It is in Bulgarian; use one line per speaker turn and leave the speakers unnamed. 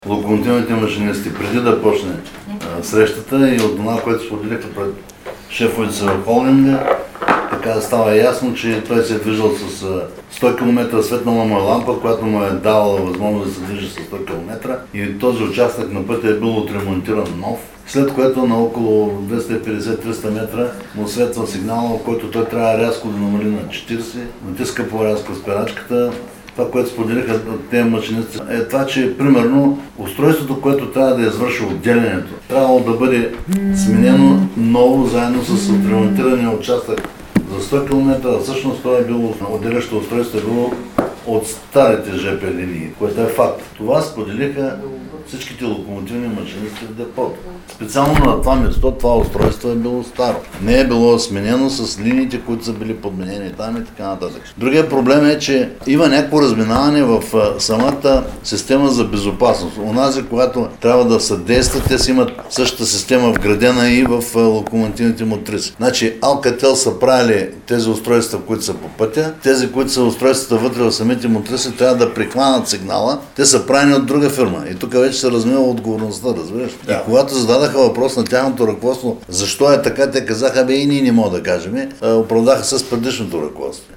локомотивните машинисти, преди да почне срещата и от това, което споделиха пред шефовете си в холдинга, така става ясно, че той се е движил с 100 км, светнала му е лампа, която му е давала възможност да се движи с 100 км и този участък на пътя е бил отремонтиран нов, след което на около 250-300 метра му светва сигнал, който той трябва рязко да намали на 40, натиска по-рязко спирачката. Това, което споделиха тези машинисти, е това, че примерно устройството, което трябва да извърши отделянето, трябвало да бъде сменено ново, заедно с отремонтирания участък за 100 км, а всъщност това е било отделящо устройство, е било от старите ЖП линии, което е факт. Това споделиха всичките локомотивни машинисти в депото. Специално на това место, това устройство е било старо. Не е било сменено с линиите, които са били подменени там и така нататък. Другия проблем е, че има някакво разминаване в самата система за безопасност. Онази, когато трябва да съдействат, те си имат същата система вградена и в локомотивните мотриси. Значи Alcatel са правили тези устройства, които са по пътя. Тези, които са устройствата вътре в самите мотриси, трябва да прихванат сигнала. Те са правени от друга фирма. И тук вече се размива отговорността, разбираш? Да. И когато зададаха въпрос на тяхното ръководство, защо е така, те казаха, и ние не можем да кажем, оправдаха с предишното ръководство.